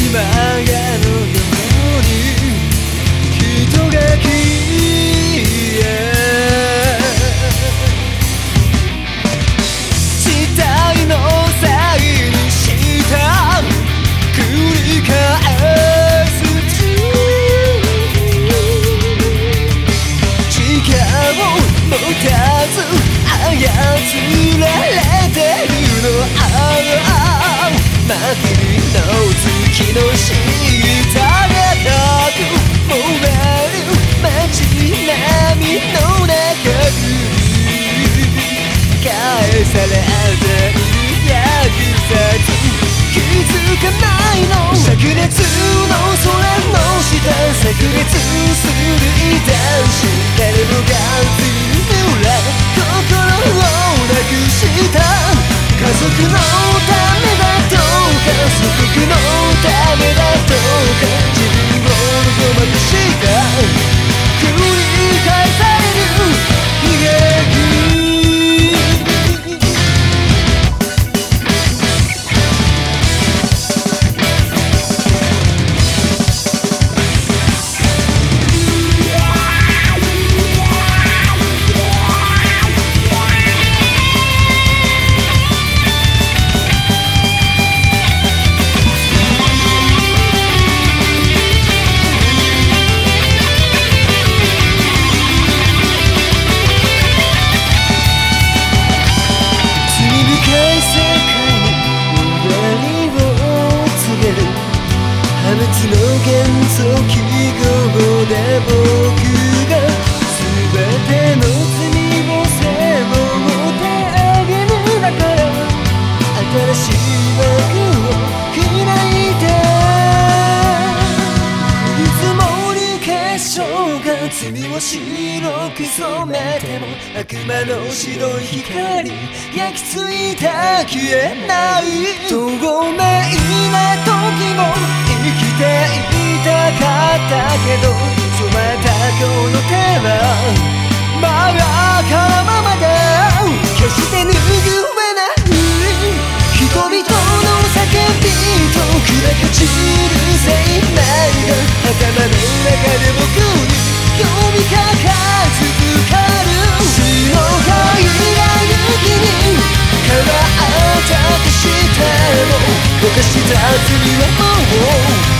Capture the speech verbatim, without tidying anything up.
今がのように人が消え時代のせいにした繰り返す時間を持たず操られてるのああ真昼の月の下でなく燃える街並みの中に返されている約束気づかないの灼熱の空の下炸裂する異端子誰もが濡れ心をなくした家族のためだとか祖国のためだとか自分をごまかした繰り返される悲劇破滅の原則記号で僕が全ての罪を背負ってあげるだから新しい枠を開いて降り積もる結晶が罪を白く染めても悪魔の白い光焼き付いた消えない透明な時も生きていたかったけど染まったこの手は真っ赤なままだ決して拭えない人々の叫びと砕け散る生命が頭の中で僕に呼びかか続かる死の灰が雪に変わったとしても犯した罪はもう